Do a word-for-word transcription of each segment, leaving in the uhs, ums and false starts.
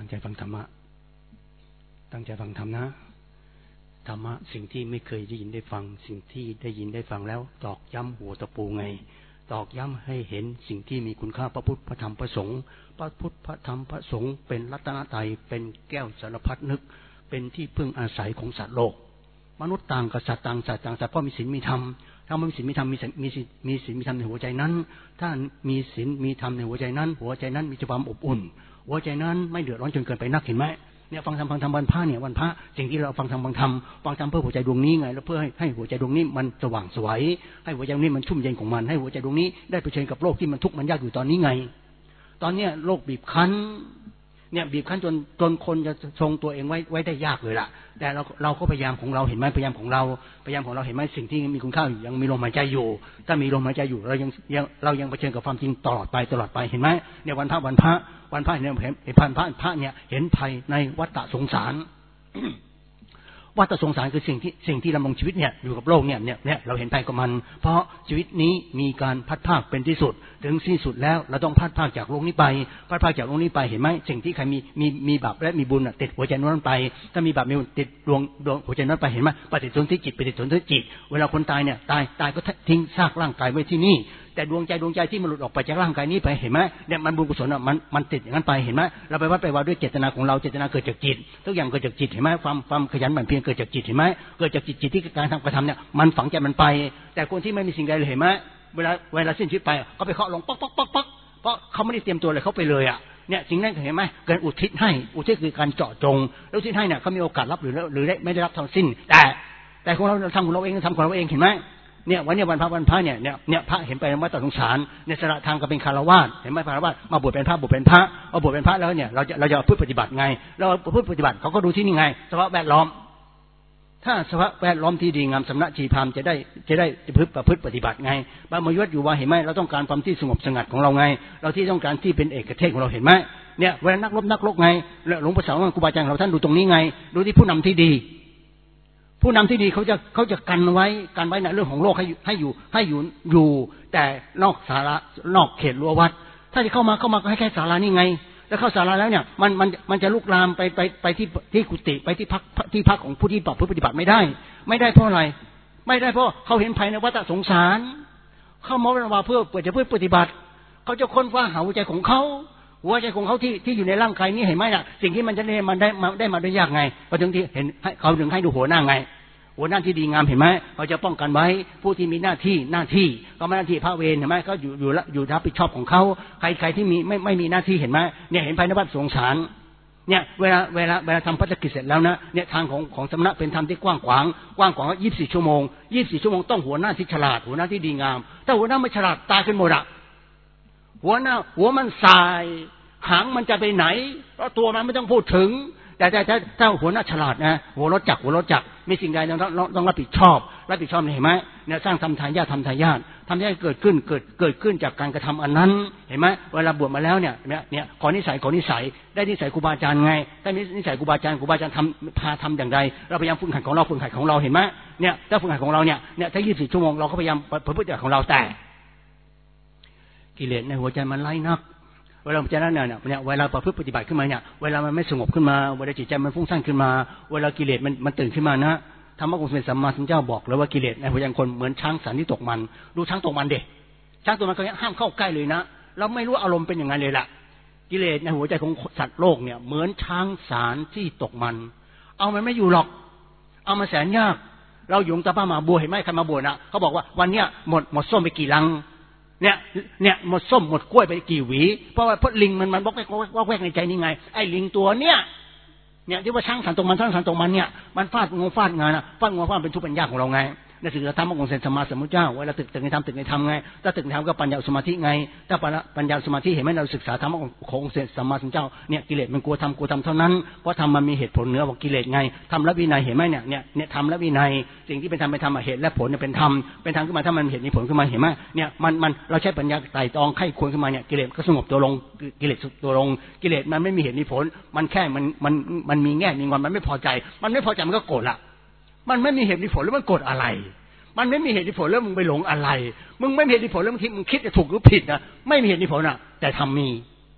ตั้งใจฟังธรรมะตั้งใจฟังธรรมนะธรรมะสิ่งที่ไม่เคยได้ยินได้ฟังสิ่งที่ได้ยินได้ฟังแล้วตอกย้ำหัวตะปูไงตอกย้ำให้เห็นสิ่งที่มีคุณค่าพระพุทธพระธรรมพระสงฆ์พระพุทธพระธรรมพระสงฆ์เป็นรัตนตรัยเป็นแก้วสารพัดนึกเป็นที่พึ่งอาศัยของสัตว์โลกมนุษย์ต่างกับสัตว์ต่างสัตว์ต่างสัตว์เพราะมีศีลมีธรรมถ้าไม่มีศีลมีธรรมมีมีมีศีลมีธรรมในหัวใจนั้นถ้ามีศีลมีธรรมในหัวใจนั้นหัวใจนั้นมีความอบอุ่นหัวใจนั้นไม่เดือดร้อนจนเกินไปนักเห็นไหมเนี่ยฟังธรรมฟังธรรมวันพระเนี่ยวันพระสิ่งที่เราฟังธรรมฟังธรรมฟังธรรมเพื่อหัวใจดวงนี้ไงแล้วเพื่อให้ให้หัวใจดวงนี้มันสว่างสวยให้หัวใจดวงนี้มันชุ่มเย็นของมันให้หัวใจดวงนี้ได้เผชิญกับโลกที่มันทุกข์มันยากอยู่ตอนนี้ไงตอนเนี้ยโลกบีบคั้นเนี่ยบีบคั้นจนจนคนจะทรงตัวเองไว้ไว้ได้ยากเลยล่ะแต่เราเราก็พยายามของเราเห็นไหมพยายามของเราพยายามของเราเห็นไหมสิ่งที่มีคุณค่ายังมีลมหายใจอยู่ถ้ามีลมหายใจอยู่เรายังยังเรายังเผชิญกับความจริงตลอดไปตลอดไปเห็นไหมเนี่ยวันพระวันพระวันพระเนี่ยเห็นพันพระพระเนี่ยเห็นภัยในวัฏสงสารวัฏสงสารคือสิ่งที่สิ่งที่ดำรงชีวิตเนี่ยอยู่กับโลกเนี่ยเนี่ยเนี่ยเราเห็นภัยกับมันเพราะชีวิตนี้มีการพัดพากเป็นที่สุดถึงสิ้นสุดแล้วเราต้องพัดพากจากโลกนี้ไปพัดพากจากโลกนี้ไปเห็นไหมสิ่งที่ใครมีมีมีบาปและมีบุญติดหัวใจนั้นไปถ้ามีบาปมีบุญติดดวงดวงหัวใจนั้นไปเห็นไหมปฏิสนธิจิตปฏิสนธิจิตเวลาคนตายเนี่ยตายตายก็ทิ้งซากร่างกายไว้ที่นี่แต่ดวงใจดวงใจที่มันหลุดออกไปจากร่างกายนี้ไปเห็นไหมเนี่ยมันบุญกุศลอ่ะมันมันติดอย่างนั้นไปเห็นไหมเราไปวัดไปว่าด้วยเจตนาของเราเจตนาเกิดจากจิตทุกอย่างเกิดจากจิตเห็นไหมความความขยันหมั่นเพียรเกิดจากจิตเห็นไหมเกิดจากจิตจิตที่การทำกระทำเนี่ยมันฝังใจมันไปแต่คนที่ไม่มีสิ่งใดเลยเห็นไหมเวลาเวลาสิ้นชีวิตไปก็ไปเคาะลงป๊อกป๊อกป๊อกป๊อกเพราะเขาไม่ได้เตรียมตัวเลยเขาไปเลยอ่ะเนี่ยสิ่งนั้นเห็นไหมเกิดอุทิศให้อุทิศคือการเจาะจงแล้วอุทิศให้เนี่ยเขามีโอกาสรับหรือหรือไม่ได้รับทั้งสิ้นแต่แต่ของเราทำของเราเองทำของเราเองเห็นไหมเนี่ยวันนี้วันพระวันพระเนี่ยเนี่ยเนี่ยพระเห็นไปว่าต่อสงสารเนี่ยสละทางก็เป็นคารวาสเห็นไหมคารวาสมาบวชเป็นพระบวชเป็นพระเอาบวชเป็นพระแล้วเนี่ยเราจะเราจะพูดปฏิบัติไงเราพูดปฏิบัติเขาก็ดูที่นี่ไงสภาพแวดล้อมถ้าสภาพแวดล้อมที่ดีงามสำนักชีพามจะได้จะได้ประพฤติปฏิบัติไงบางมยุทธ์อยู่ว่าเห็นไหมเราต้องการความที่สงบสงัดของเราไงเราที่ต้องการที่เป็นเอกเทศของเราเห็นไหมเนี่ยเวลานักรบนักรบไงหลวงพ่อสาวครูบาอาจารย์เราท่านดูตรงนี้ไงดูที่ผู้นำที่ดีผู้นำที่ดีเขาจะเขาจะกันไว้กันไว้ในเรื่องของโลกให้ให้อยู่ให้อยู่อยู่แต่นอกศาลานอกเขตรั้ววัดถ้าจะเข้ามาเข้ามาก็ให้แค่ศาลานี่ไงแล้วเข้าศาลาแล้วเนี่ยมันมันมันจะลุกลามไปไปไปที่ที่กุฏิไปที่พักที่พักของผู้ที่ปฏิบัติไม่ได้ไม่ได้เพราะอะไรไม่ได้เพราะเขาเห็นภัยในวัฏสงสารเข้ามาว่าเพื่อเพื่อจะเพื่อปฏิบัติเขาจะค้นคว้าหาหัวใจของเขาหัวใจของเขาที่ที่อยู่ในร่างกายนี้เห็นไหมน่ะสิ่งที่มันจะได้มันได้มาได้มาได้ยากไงพอถึงที่เห็นเขาถึงให้ดูหัวหน้าไงหัวหน้าที่ดีงามเห็นไหมเขาจะป้องกันไว้ผู้ที่มีหน้าที่หน้าที่ก็หน้าที่พระเวรเห็นไหมเขาอยู่อยู่อยู่รับผิดชอบของเขาใครใครที่มีไม่ไม่มีหน้าที่เห็นไหมเนี่ยเห็นภายในวัดสงสารเนี่ยเวลาเวลาเวลาทำพัฒกิจเสร็จแล้วนะเนี่ยทางของของสำนักเป็นธรรมที่กว้างขวางกว้างขวางยี่สิบสี่ชั่วโมงยี่สิบสี่ชั่วโมงต้องหัวหน้าที่ฉลาดหัวหน้าที่ดีงามถ้าหัวหน้าไม่ฉลาดตายขึ้นหมดอะหัวหน้าหัวมันสายหางมันจะไปไหนเพราะตัวมันไม่ต้องพูดถึงแต่แต่ถ้าถ้าหัวหน้าฉลาดนะหัวรถจักรหัวรถจักรมีสิ่งใดต้องต้องต้องรับผิดชอบรับผิดชอบเห็นไหมเนี่ยสร้างทำทายาททำทายาททำทายาทเกิดขึ้นเกิดเกิดขึ้นจากการกระทำอันนั้นเห็นไหมเวลาบวชมาแล้วเนี่ยเนี่ยเนี่ยขอนิสัยขอนิสัยได้นิสัยครูบาอาจารย์ไงได้นิสัยครูบาอาจารย์ครูบาอาจารย์ทำพาทำอย่างไรเราพยายามฝึกหัดของเราฝึกหัดของเราเห็นไหมเนี่ยถ้าฝึกหัดของเราเนี่ยเนี่ยถ้ายี่สิบสี่ชั่วโมงเราก็พยายามประพฤติปฏิบัติของเราแต่กิเลสในหัวใจมันไล่นักเวลาใจนั้นเนี่ยเนี่ยเวลาประพฤติปฏิบัติขึ้นมาเนี่ยเวลามันไม่สงบขึ้นมาเวลาจิตใจมันฟุ้งซ่านขึ้นมาเวลากิเลสมันมันตื่นขึ้นมานะธรรมะของสมเด็จสัมมาสัมพุทธเจ้าบอกเลยว่ากิเลสในหัวใจคนเหมือนช้างสันที่ตกมันดูช้างตกมันเด็กช้างตกมันก็ห้ามเข้าใกล้เลยนะเราไม่รู้อารมณ์เป็นอย่างไรเลยล่ะกิเลสในหัวใจของสัตว์โลกเนี่ยเหมือนช้างสารที่ตกมันเอามันไม่อยู่หรอกเอามาแสนยากเราอยู่ตะป้ามาบัวเห็นไหมใครมาบัวนะเขาบอกว่าวันเนี้ยหมดหมดส้มไปกี่ลังเนี่ยเนี่ยหมดส้มหมดกล้วยไปกี่หวีเพราะว่าพดลิงมันมันบอกแวกบอกแวกในใจนี่ไงไอ้ลิงตัวเนี้ยเนี่ยที่ว่าช่างสันตรงมันช่างสันตรงมันเนี่ยมันฟาดงงฟาดงานอ่ะฟาดงงฟาดเป็นทุกปัญญาของเราไงในสิ่งที่ธรรมะของเซนสมมาสมุทรเจ้าเวลาตึกตึกในธรรมตึกในธรรมไงถ้าตึกในธรรมก็ปัญญาสมาธิไงถ้าปัญญาสมาธิเห็นไหมเราศึกษาธรรมะของเซนสมมาสมุทรเจ้าเนี่ยกิเลสมันกลัวทำกลัวทำเท่านั้นเพราะทำมันมีเหตุผลเหนือกว่ากิเลสไงทำและวินัยเห็นไหมเนี่ยเนี่ยเนี่ยทำและวินัยสิ่งที่เป็นธรรมเป็นธรรมเหตุและผลเนี่ยเป็นธรรมเป็นธรรมขึ้นมาถ้ามันเหตุมีผลขึ้นมาเห็นไหมเนี่ยมันมันเราใช้ปัญญาไต่ตองไข้ควรขึ้นมาเนี่ยกิเลสก็สงบตัวลงกิเลสตัวลงกิเลสมันไม่มีเหตุมีผลมันแค่มันมันมันมีแง่มีงอนมันไม่พอใจมันไม่พอใจมันก็โกรธละมันไม่มีเหตุมีผลแล้วมันโกรธอะไรมันไม่มีเหตุผลแล้วมึงไปหลงอะไรมึงไม่มีเหตุผลแล้วมึงคิดมึงคิดจะถูกหรือผิดนะไม่มีเหตุผลอ่ะแต่ทำมี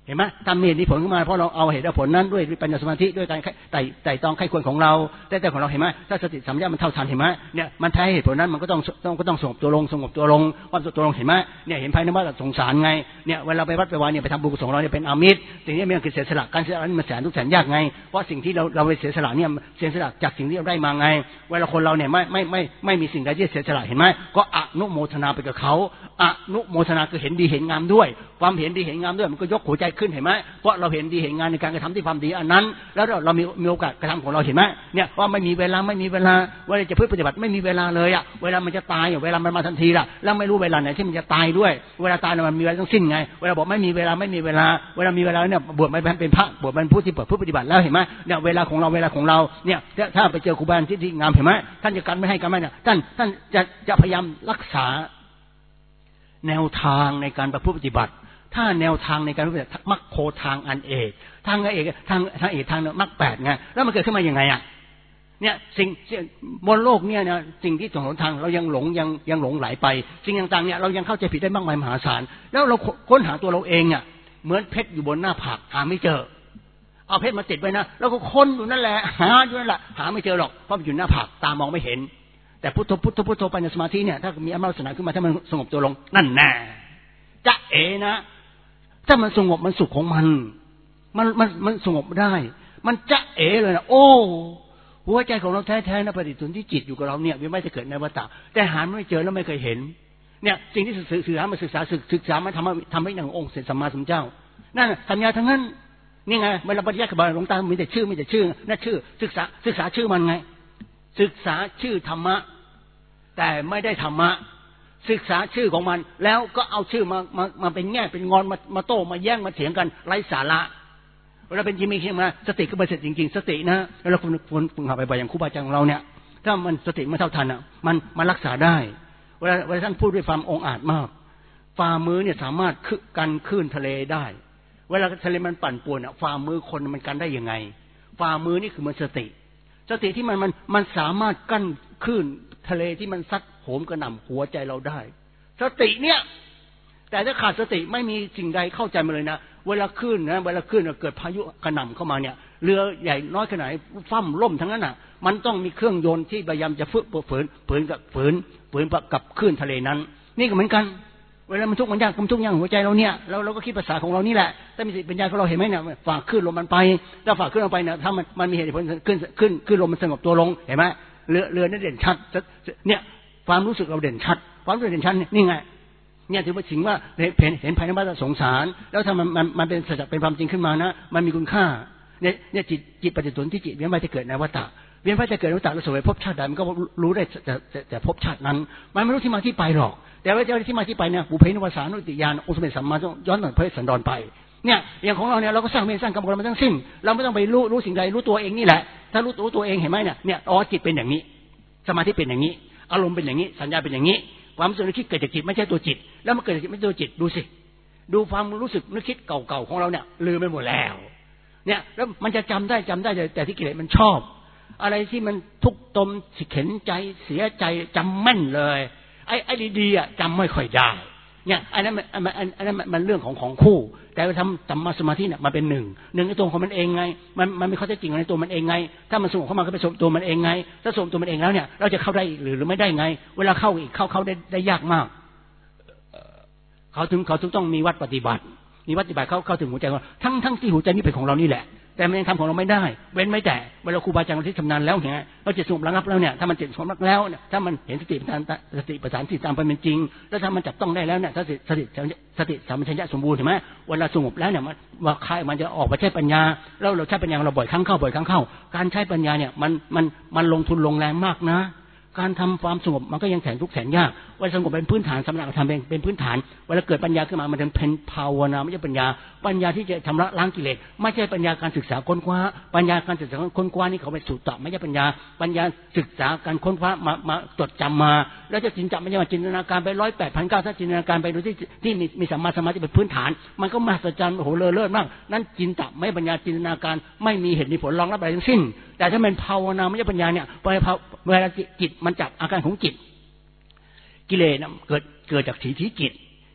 เห็นไหมทำเหตุผลขึ้นมาเพราะเราเอาเหตุผลนั้นด้วยปัญญาสมาธิด้วยการไต่ไต่ตองไข้ควรของเราแต่แต่ของเราเห็นไหมถ้าสติสัมปชัญญะมันเท่าทันเห็นไหมเนี่ยมันแท้เหตุผลนั้นมันก็ต้องต้องก็ต้องสงบตัวลงสงบตัวลงความสงบตัวลงเห็นไหมเนี่ยเห็นภายในว่าสงสารไงเนี่ยเวลาไปวัดไปวาเนี่ยไปทำบุญกุศลเราเนี่ยเป็นอามิตรสิ่งนี้มันคือเสียสละการเสียสละนี่มันแสนทุกแสนยากไงเพราะสิ่งที่เราเราไปเสียสละเนี่ยเสียสละจากสิ่งที่เราได้มาไงเวลาคนเราเนี่ยไม่ไม่ไม่ไม่มีสิ่งใดที่เสียสละเห็นไหมก็อนุโมทนาไปกับเขาอนุโมทนาคือเห็นดีเห็นงามด้วยความเห็นดีเห็นงามด้วยมันก็ยกหัวใจขึ้นเห็นไหมเพราะเราเห็นดีเห็นงามในการกระทำที่ความดีอันนั้นแล้วเรามีมีโอกาสกระทำของเราเห็นไหมเนี่ยว่าไม่มีเวลาไม่มีเวลาเวลาจะพึ่งปฏิบัติไม่มีเวลาเลยอ่ะเวลามันจะตายเวลามันมาทันทีล่ะแล้วไม่รู้เวลาไหนที่มันจะตายด้วยเวลาตายมันมีเวลาต้องสิ้นไงเวลาบอกไม่มีเวลาไม่มีเวลาเวลามีเวลาเนี่ยบวชไม่เป็นพระบวชเป็นผู้ที่เปิดผู้ปฏิบัติแล้วเห็นไหมเนี่ยเวลาของเราเวลาของเราเนี่ยถ้าไปเจอครูบาอาจารย์ที่งามเห็นไหมท่านจะกันไม่ให้กันไม่เนี่ยท่านท่านจะจะพยายามรักษาแนวทางในการประพฤติปฏิบัติถ้าแนวทางในการปฏิบัติมรรคโคทางอันเอกทางเอกทางทางเอกทางมรรคแปดไงแล้วมันเกิดขึ้นมาอย่างไงอ่ะเนี่ยสิ่งบนโลกเนี่ยนะสิ่งที่ถนนทางเรายังหลงยังยังหลงไหลไปสิ่งต่างๆเนี่ยเรายังเข้าใจผิดได้มากมายมหาศาลแล้วเราค้นหาตัวเราเองอ่ะเหมือนเพชรอยู่บนหน้าผากหาไม่เจอเอาเพชรมาติดไว้นะแล้วก็ค้นอยู่นั่นแหละหาอยู่นั่นแหละหาไม่เจอหรอกเพราะมันอยู่หน้าผากตามองไม่เห็นแต่พุทโธพุทโธพุทโธปัญญาสมาธิเนี่ยถ้ามีอำนาจศาสนาขึ้นมาถ้ามันสงบตัวลงนั่นแน่จะเอนะถ้ามันสงบมันสุขของมันมันมันมันสงบได้มันจะเอเลยนะโอ้หัวใจของเราแท้ๆนะปฏิทุนที่จิตอยู่กับเราเนี่ยไม่จะเกิดในวัฏฏะแต่หาไม่เจอแล้วไม่เคยเห็นเนี่ยสิ่งที่ศึกษามาศึกษาศึกษามาทำทำให้หนังองค์เสร็จสัมมาสัมพุทธเจ้านั่นสัญญาทั้งนั้นนี่ไงเวลาปฏิยัติกับบาลหลวงตามีแต่ชื่อมีแต่ชื่อนั่นชื่อศึกษาศึกษาชื่อมันไงศึกษาชื่อธรรมะแต่ไม่ได้ธรรมะศึกษาชื่อของมันแล้วก็เอาชื่อมามามาเป็นแง่เป็นงอนมามาโต้มาแย่งมาเถียงกันไร้สาระเวลาเป็นจิมีขึ้นมาสติก็บริสุทธิ์จริงๆสตินะแล้วเราควรควรฝึกหัดบ่อยๆอย่างครูบาอาจารย์ของเราเนี่ยถ้ามันสติไม่เท่าทันอ่ะมันมันรักษาได้เวลาเวลาท่านพูดด้วยความองอาจมากฝ่ามือเนี่ยสามารถกันคลื่นทะเลได้เวลาทะเลมันปั่นป่วนอ่ะฝ่ามือคนมันกันได้ยังไงฝ่ามือนี่คือมันสติสติที่มันมันมันสามารถกั้นคลื่นทะเลที่มันซัดโหมกระหน่ำหัวใจเราได้สติเนี่ยแต่ถ้าขาดสติไม่มีสิ่งใดเข้าใจมาเลยนะเวลาคลื่นนะเวลาคลื่นเกิดพายุกระหน่ำเข้ามาเนี่ยเรือใหญ่น้อยขนาดไหนฟั่มล่มทั้งนั้นน่ะมันต้องมีเครื่องยนต์ที่พยายามจะฝึกฝืนฝืนกับฝืนฝืนกับคลื่นทะเลนั้นนี่ก็เหมือนกันเวลามันทุกข์มันยากมันทุกข์ยากหัวใจเราเนี่ยเราเราก็คิดภาษาของเรานี่แหละถ้ามีสติปัญญาของเราเห็นไหมเนี่ยฝากคลื่นลมมันไปถ้าฝากคลื่นลมไปเนี่ยถ้ามันมันมีเหตุผลขึ้นขึ้นขึ้นลมมันสงบตัวลงเห็นไหมเรือเรือนี่เด่นชัดเนี่ยความรู้สึกเราเด่นชัดความรู้สึกเด่นชัดนี่ไงเนี่ยถือว่าสิ่งว่าเห็นเห็นภายในบ้านสงสารแล้วถ้ามันมันมันเป็นสัจจะเป็นความจริงขึ้นมานะมันมีคุณค่าเนี่ยเนี่ยจิตจิตปฏิสนธิจิตเวียนว่ายจะเกิดในวัฏฏะเวียนว่ายจะเกิดในวัฏฏะแล้วสวยภพชาติใดมันก็รู้ได้แต่แต่ภพชาตินั้นมันไม่รู้ที่มาที่ไปหรอกแต่ว่าเจ้าที่มาที่ไปเนี่ยบุพเพนิวาสานุติญาณองค์สมเด็จสัมมาสัมพุทธเจ้าย้อนหลังพระสันดรไปเนี่ยอย่างของเราเนี่ยเราก็สร้างเวรสร้างกรรมกันมาทั้งสิ้นเราไม่ต้องไปรู้รู้สิ่งใดรู้ตัวเองนี่แหละถ้ารู้รู้ตัวเองเห็นไหมเนี่ยเนี่ยอ๋อจิตเป็นอย่างนี้สมาธิเป็นอย่างนี้อารมณ์เป็นอย่างนี้สัญญาเป็นอย่างนี้ความรู้สึกนึกคิดเกิดจากจิตไม่ใช่ตัวจิตแล้วมันเกิดจากจิตไม่ใช่ตัวจิตดูสิดูความรู้สึกนึกคิดเก่าๆของเราเนี่ยลืมไปหมดแล้วเนี่ยแล้วมันจะจำได้จำได้แต่ที่กิเลสมันชอบอะไรที่มันทุกข์ตมเข็นใจเสียใจจำแม่นเลยไอ้ไอ้ดีๆอ่ะจำไม่ค่อยได้เนี่ยอันนั้นมันอันนั้นมันเรื่องของของคู่แต่เราทำสัมมาสมาธิเนี่ยมันเป็นหนึ่งหนึ่งในตัวของมันเองไงมันมันมีข้อเท็จจริงในตัวมันเองไงถ้ามันสงบเข้ามาก็ไปสงบตัวมันเองไงถ้าสงบตัวมันเองแล้วเนี่ยเราจะเข้าได้หรือหรือไม่ได้ไงเวลาเข้าอีกเข้าเข้าได้ได้ยากมากเขาถึงเขาถึงต้องมีวัดปฏิบัติมีวัดปฏิบัติเข้าเข้าถึงหัวใจของทั้งทั้งที่หัวใจนี่เป็นของเรานี่แหละแต่มันยังทำของเราไม่ได้เว้นไม่แต่เวลาครูบาอาจารย์ที่ชำนาญแล้วเนี่ยเราจะสงบระงับแล้วเนี่ยถ้ามันจิตสงบระงับแล้วเนี่ยถ้ามันเห็นสติปัฏฐานสติปัฏฐานที่ตามไปเป็นจริงแล้วถ้ามันจับต้องได้แล้วเนี่ยถ้าสติสติสติสัมปชัญญะสมบูรณ์เห็นไหมเวลาสงบแล้วเนี่ยมันว่าใครมันจะออกมาใช้ปัญญาแล้วเราใช้ปัญญาเราบ่อยครั้งเข้าบ่อยครั้งเข้าการใช้ปัญญาเนี่ยมันมันมันลงทุนลงแรงมากนะการทำความสงบมันก็ยังแสนทุกข์แสนยากว่าสงบเป็นพื้นฐานสำหรับทำเป็นเป็นพื้นฐานเวลาเกิดปัญญาขึ้นมามันเป็นภาวนาไม่ใช่ปัญญาปัญญาที่จะชำระล้างกิเลสไม่ใช่ปัญญาการศึกษาค้นคว้าปัญญาการศึกษาค้นคว้านี่เขาเป็นสุตตะไม่ใช่ปัญญาปัญญาศึกษาการค้นคว้ามามาจดจำมาแล้วจะจินจำไม่ใช่มาจินตนาการไปร้อยแปดพันเก้าถ้าจินตนาการไปโดยที่ที่มีมีสัมมาสมาธิเป็นพื้นฐานมันก็มหัศจรรย์โอ้โหเลอเลิศมากนั่นจินตะไม่ปัญญาจินตนาการไม่มีเหตุมีผลรองรับอะไรทั้งสิ้นแต่ถ้าเป็นภาวนาไม่ใช่ปัญญาเนี่ยเวลาจิตมันจับอาการของจิตกิเลสเกิดเกิดจากถีทิจิต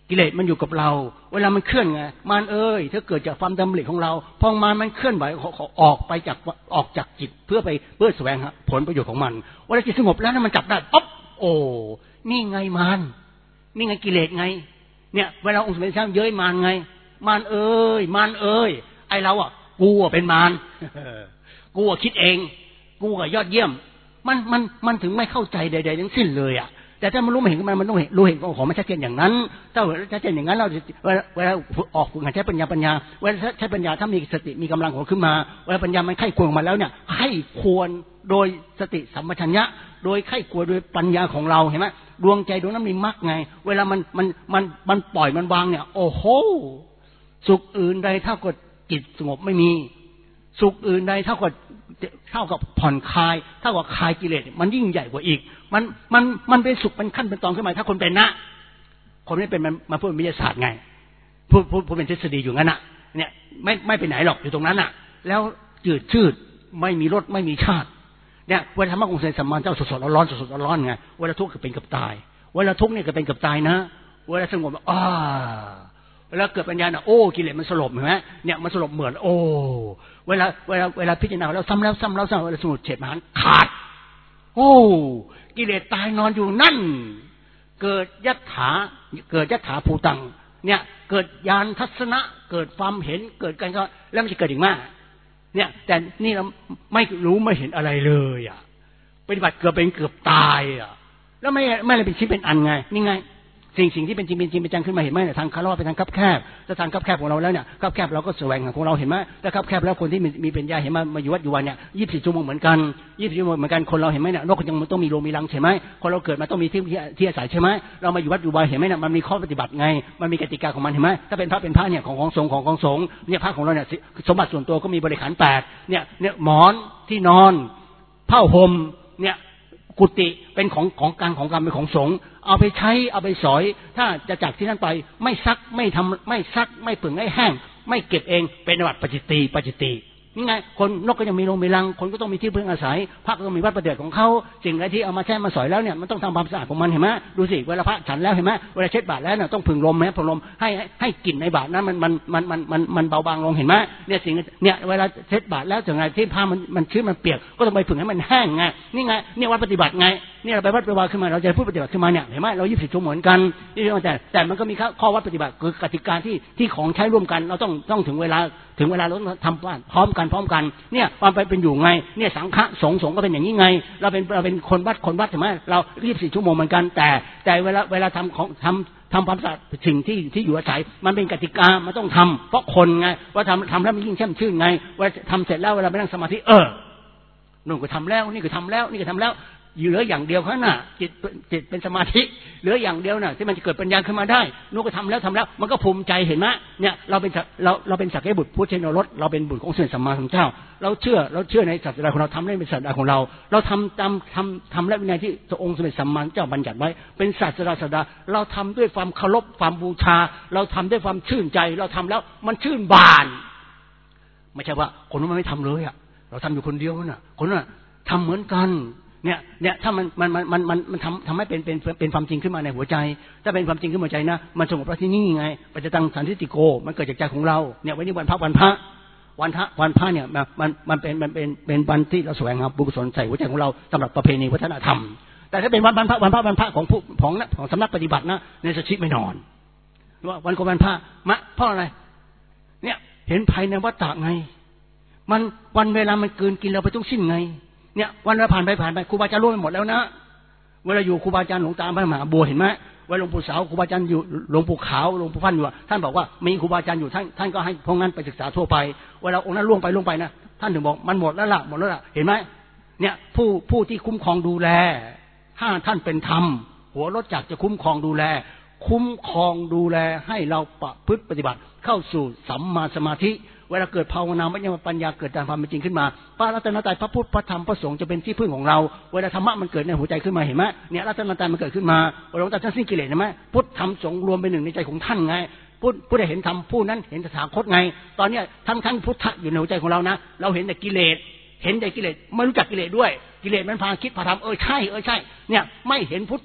กิเลสมันอยู่กับเราเวลามันเคลื่อนไงมันเอ้ยถ้าเกิดจากความดำริของเราพอมันมันเคลื่อนไหวออกไปจากออกจากจิตเพื่อไปเพื่อแสวงหาผลประโยชน์ของมันเวลาจิตสงบแล้วนั่นมันจับได้ป๊อปโอ้นี่ไงมันนี่ไงกิเลสไงเนี่ยเวลาองค์สมเด็จพระเย้ยมารไงมารเอ้ยมารเอ้ยไอเราอ่ะกูอ่ะเป็นมารกูอ่ะคิดเองกูอ่ะยอดเยี่ยมมันมันมันถึงไม่เข้าใจใดๆทั้งสิ้นเลยอ่ะแต่ถ้ามันรู้ไม่เห็นมันมันต้องเห็นรู้เห็นของมันชัดเจนอย่างนั้นถ้าชัดเจนอย่างนั้นเราเวลาเวลาออกฝึกหัดใช้ปัญญาปัญญาเวลาใช้ปัญญาถ้ามีสติมีกำลังของขึ้นมาเวลาปัญญามันไข้ควรออกมาแล้วเนี่ยไข้ควรโดยสติสัมปชัญญะโดยไข้ควรโดยปัญญาของเราเห็นไหมดวงใจดวงนั้นมีมรรคไงเวลามันมันมันมันปล่อยมันวางเนี่ยโอ้โหสุขอื่นใดเท่ากับจิตสงบไม่มีสุขอื่นใดเท่ากับเท่ากับผ่อนคลายเท่ากับคลายกิเลสมันยิ่งใหญ่กว่าอีกมันมันมันเป็นสุขเป็นขั้นเป็นตอนขึ้นมาถ้าคนเป็นนะคนไม่เป็นมันมาพูดวิทยาศาสตร์ไงพูดพูดพูดเป็นทฤษฎีอยู่งั้นน่ะเนี่ยไม่ไม่ไปไหนหรอกอยู่ตรงนั้นน่ะแล้วจืดชืดไม่มีรสไม่มีชาติเนี่ยเวลาธรรมะองค์เสด็จสัมมาสัมพุทธเจ้าสดๆร้อนๆสดๆร้อนๆไงเวลาทุกข์ก็เป็นกับตายเวลาทุกข์เนี่ยก็เป็นกับตายนะเวลาสงบอ่าเวลาเกิดปัญญาน่ะโอ้กิเลสมันสลบเห็นไหมเนี่ยมันสลบเหมือนโอ้เวลาเวลาเวลาพิจารณาแล้วซ้ำแล้วซ้ำแล้วซ้ำเวลาสมุทเฉดมหันขาดโอ้กิเลสตายนอนอยู่นั่นเกิดยัตถาเกิดยัตถาภูตังเนี่ยเกิดญาณทัศนะเกิดความเห็นเกิดการก็แล้วมันจะเกิดอีกมากเนี่ยแต่นี่เราไม่รู้ไม่เห็นอะไรเลยอ่ะปฏิบัติเกือบเป็นเกือบตายอ่ะแล้วไม่ไม่อะไรเป็นชิ้นเป็นอันไงนี่ไงสิ่งสิ่งที่เป็นจริงเป็นจริงเป็นจังขึ้นมาเห็นไหมเนี่ยทางคารวะเป็นทางคับแคบถ้าทางคับแคบของเราแล้วเนี่ยคับแคบเราก็แสวงหาของเราเห็นไหมถ้าคับแคบแล้วคนที่มีมีปัญญาเห็นไหมมาอยู่วัดอยู่วันเนี่ยยี่สิบสี่ชั่วโมงเหมือนกันยี่สิบสี่ชั่วโมงเหมือนกันคนเราเห็นไหมเนี่ยโลกยังมันต้องมีโรงมีรังใช่ไหมคนเราเกิดมาต้องมีที่ที่อาศัยใช่ไหมเรามาอยู่วัดอยู่วันเห็นไหมเนี่ยมันมีข้อปฏิบัติไงมันมีกติกาของมันเห็นไหมถ้าเป็นพระเป็นพระเนี่ยของของสงฆ์ของของสงฆ์เนี่ยพระของเราเนี่ยสมบัติส่วนตัวก็มีบริขารแปดเนี่ยเนี่ยหมอนที่นอนผ้าห่มเนี่ยกุฏิเป็นของของกลางของกรรมเป็นของสงฆ์เอาไปใช้เอาไปสอยถ้าจะจากที่นั่นไปไม่ซักไม่ทำไม่ซักไม่ผึ่งให้แห้งไม่เก็บเองเป็นวัดปัจจิตีปัจจิตีนี่ไงคนนกก็ยังมีโรงมีรังคนก็ต้องมีที่พึ่งอาศัยพระก็ต้องมีวัดประเดิดของเขาสิ่งใดที่เอามาแช่มาสอยแล้วเนี่ยมันต้องทำความสะอาดของมันเห็นไหมดูสิเวลาพระฉันแล้วเห็นไหมเวลาเช็ดบาตรแล้วเนี่ยต้องผึ่งลมไหมผึ่งลมให้ให้กลิ่นในบาตรนั้นมันมันมันมันมันมันเบาบางลงเห็นไหมเนี่ยสิ่งเนี่ยเวลาเช็ดบาตรแล้วถึงไงที่ผ้ามันมันชื้นมันเปียกก็ต้องไปผึ่งให้มันแห้งไงนี่ไงเนี่ยวัดปฏิบัติไงนี่เราไปวัดไปวาขึ้นมาเราจะพูดปฏิบัติขึ้นมาเนี่ยเห็นไหมเรายี่สิบชั่วโมงเหมือนกันนี่แต่แต่มันก็มีข้อวัดปฏิบัติคือกติกาที่ที่ของใช้ร่วมกันเราต้องต้องถึงเวลาถึงเวลาเราต้องทำพร้อมกันพร้อมกันเนี่ยความไปเป็นอยู่ไงเนี่ยสังฆะสงฆ์สงฆ์ก็เป็นอย่างนี้ไงเราเป็นเราเป็นคนวัดคนวัดใช่ไหมเรายี่สิบสี่ชั่วโมงเหมือนกันแต่แต่เวลาเวลาทำของทำทำความสะอาดสิ่งที่ที่อยู่อาศัยมันเป็นกติกามันต้องทำเพราะคนไงว่าทำทำแล้วมันยิ่งแช่มชื่นไงว่าทำเสร็จแล้วเวลาไปนั่งสมาธิเออนู่นก็ทำแล้วนี่ก็ทำแล้วนี่ก็ทำแล้วเหลืออย่างเดียวแค่น่ะจิตจิตเป็นสมาธิเหลืออย่างเดียวน่ะที่มันจะเกิดปัญญาขึ้นมาได้นู่นก็ทำแล้วทำแล้วมันก็ภูมิใจเห็นไหมเนี่ยเราเป็นเราเราเป็นสักยบุตรผู้เชนรสเราเป็นบุตรของเสด็จสัมมาสัมพุทธเจ้าเราเชื่อเราเชื่อในศาสนาของเราทำได้เป็นศาสนาของเราเราทำตามทำทำและวินัยที่พระองค์สมเด็จสัมมาสัมพุทธเจ้าบัญญัติไว้เป็นศาสนาศาสนาเราทำด้วยความเคารพความบูชาเราทำด้วยความชื่นใจเราทำแล้วมันชื่นบานไม่ใช่ว่าคนนั้นไม่ทำเลยอ่ะเราทำอยู่คนเดียวน่ะคนนั้นทำเหมือนกันเนี่ยเนี่ยถ้ามันมันมันมันมันมันทำทำให้เป็นเป็นเป็นความจริงขึ้นมาในหัวใจถ้าเป็นความจริงขึ้นมาใจนะมันสงบแล้วที่นี่ไงปัจจตังสันติโกมันเกิดจากใจของเราเนี่ยวันนี้วันพระวันพระวันพระวันพระเนี่ยมันมันเป็นมันเป็นเป็นวันที่เราแสวงหาบุญกุศลใส่หัวใจของเราสำหรับประเพณีวัฒนธรรมแต่ถ้าเป็นวันวันพระวันพระวันพระของผู้ของของสำนักปฏิบัตินะในสชิไม่นอนว่าวันกวันพระมะเพราะอะไรเนี่ยเห็นภายในวัฏฏะไงมันวันเวลามันเกินกินเราไปทุกสิ้นไงเนี่ยวันเวลาผ่านไปผ่านไปครูบาอาจารย์รู้ไปหมดแล้วนะเวลาอยู่ครูบาอาจารย์หลวงตาพระมหาบัวเห็นไหมเวลาหลวงปู่สาวครูบาอาจารย์อยู่หลวงปู่ขาวหลวงปู่พันอยู่ท่านบอกว่ามีครูบาอาจารย์อยู่ท่านท่านก็ให้พวกนั้นไปศึกษาทั่วไปเวลาองค์นั้นล่วงไปล่วงไปนะท่านถึงบอกมันหมดแล้วล่ะหมดแล้วล่ะเห็นไหมเนี่ยผู้ผู้ที่คุ้มครองดูแลถ้าท่านเป็นธรรมหัวรถจักรจะคุ้มครองดูแลคุ้มครองดูแลให้เราประพฤติปฏิบัติเข้าสู่สัมมาสมาธิเวลาเกิดภาวนาไม่ใช่ปัญญาเกิดตามความเป็นจริงขึ้นมาพระรัตนตรัยพระพุทธพระธรรมพระสงฆ์จะเป็นที่พึ่งของเราเวลาธรรมะมันเกิดในหัวใจขึ้นมาเห็นไหมเนี่ยรัตนตรัยมันเกิดขึ้นมาเวลาท่านสิ้นกิเลสใช่ไหมพุทธธรรมสงฆ์รวมเป็นหนึ่งในใจของท่านไงพุทธผู้ใดเห็นธรรมผู้นั้นเห็นตถาคตไงตอนนี้ทั้งทั้งพุทธะอยู่ในหัวใจของเรานะเราเห็นแต่กิเลสเห็นแต่กิเลสไม่รู้จักกิเลสด้วยกิเลสมันพาคิดพาทำเออใช่เออใช่เนี่ยไม่เห็นพุทธะ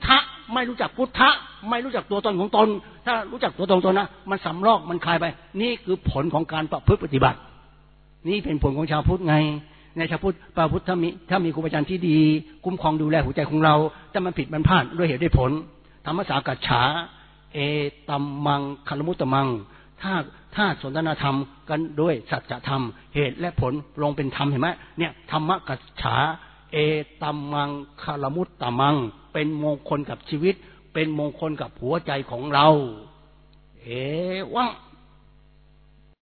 ไม่รู้จักพุทธะไม่รู้จักตัวตนของตนถ้ารู้จักตัวตนตนนะมันสำลอกมันคลายไปนี่คือผลของการประพฤติปฏิบัตินี่เป็นผลของชาวพุทธไงในชาวพุทธพระพุทธถ้ามีถ้ามีครูบาอาจารย์ที่ดีคุ้มครองดูแลหัวใจของเราถ้ามันผิดมันพลาดด้วยเหตุด้วยผลธรรมสากัจฉาเอตัมมังคารมุตตมังถ้าถ้าสนทนาธรรมกันด้วยสัจธรรมเหตุและผลลงเป็นธรรมเห็นไหมเนี่ยธรรมกัจฉาเอตัมมังคารมุตตมังเป็นมงคลกับชีวิตเป็นมงคลกับหัวใจของเราเอวะ